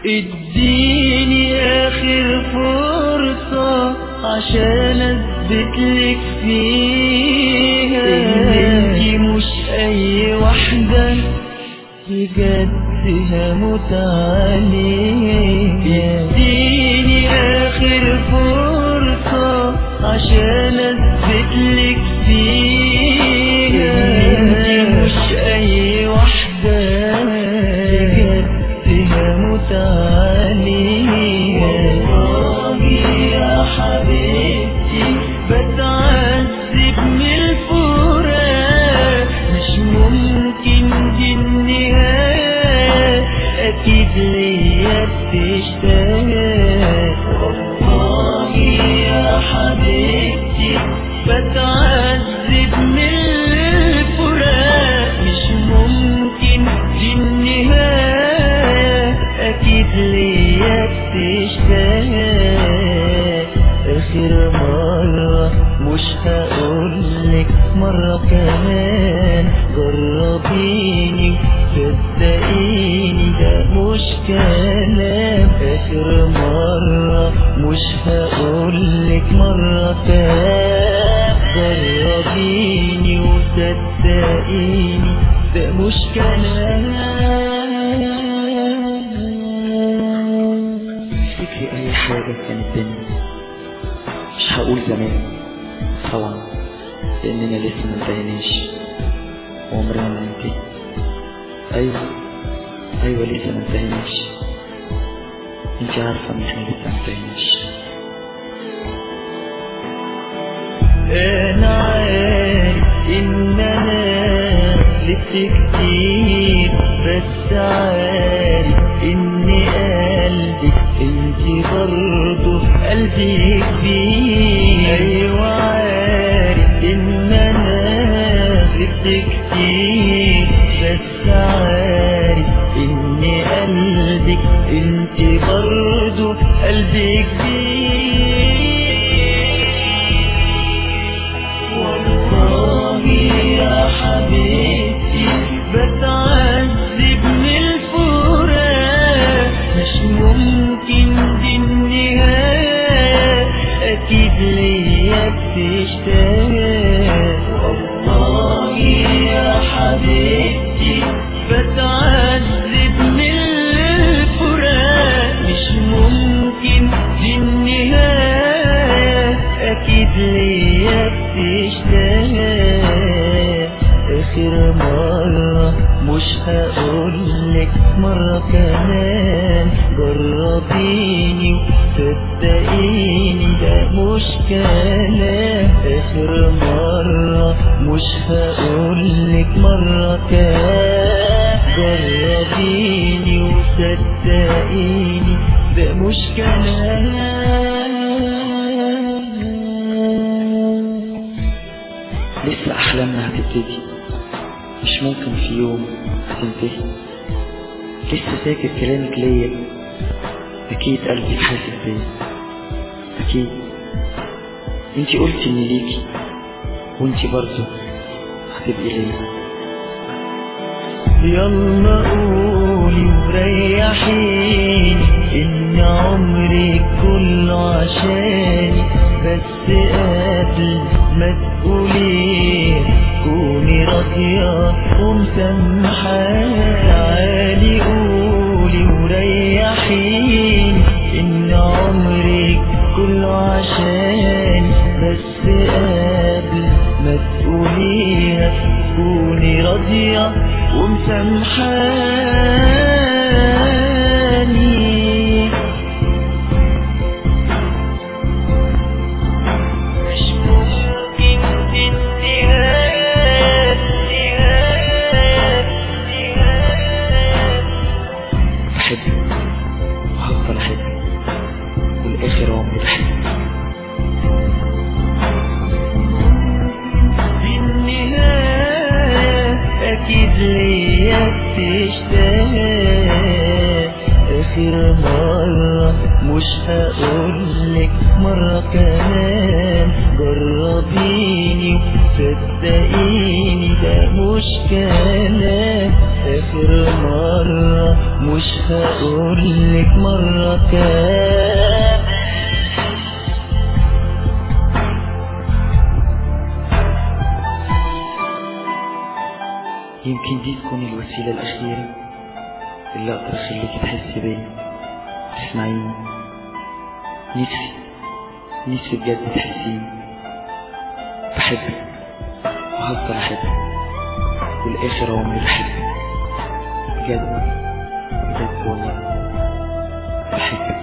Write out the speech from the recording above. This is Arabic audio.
اديني اخر فرصة عشان اثبتلك فيها ان انتي مش اي واحدة بجد هموت عليها. اديني اخر فرصة عشان اثبتلك فيها ان انتي مش اي واحدة بجد هموت عليها. والله يا حبيبتي بتعذب من الفراق، مش ممكن دي النهاية، أكيد ليا بتشتاق. والله يا حبيبتي بتعذب من الفراق، مش ممكن دي النهاية، أكيد ليا بتشتاق. آخر مرة مش هقولك مرة كمان، جربيني صدقيني ده مش كلام. آخر مرة مش هقولك مرة كمان، جربيني وصدقيني ده مش كلام. فكري اي حاجة كانت بينا، مش هقول زمان طبعا لاننا لسه منتهيناش وعمرنا ما ننتهي. ايوه لسه منتهيناش، انتي عارفة ان احنا لسه منتهيناش. انا عارف ان انا لبت كتير، بس عارف ان قلبك انتي برضو قلبي كبير. ايوه عارف ان انا لبت كتير، بس عارف ان قلبك انتي برضو قلبي كبير. والله يا حبيبتي بتعذب من الفراق، مش ممكن دي النهاية، أكيد ليا بتشتاق. والله يا حبيبتي بتعذب من الفراق، مش ممكن دي النهاية، أكيد ليا بتشتاق. آخر مرة مش هقولك مرة كمان، جربيني وصدقيني ده مش كلام. آخر مرة مش هقولك مرة كمان، جربيني وصدقيني ده مش كلام. لسه احلامنا هتبتدي، مش ممكن في يوم هتنتهي. لسه فاكر كلامك ليا، اكيد قلبي حاسس بيا، اكيد انتي قلتي اني ليكي وانتي برضو هتبقي ليا. يلا قولي وريحيني ان عمرك كله عشاني، بس قبل ما تقولي كوني راضية ومسامحاني. تعالي قولي وريحيني ان عمرك كله عشاني، بس قبل ما تقوليها كوني راضية ومسامحاني. وهفضل احبك والاخر عمري بحبك. في النهاية أكيد ليا بتشتاق. آخر مرة مش هقولك مرة كمان، جربيني وصدقيني ده مش كلام، آخر مرة مش هقولك مرة كمان. يمكن دي تكون الوسيلة الأخيرة اللي أقدر أخليك تحسي بيا تسمعيني. نفسي بجد تحسيني بحبك وهفضل أحبك والآخر عمري بحبك بجد والله بحبك.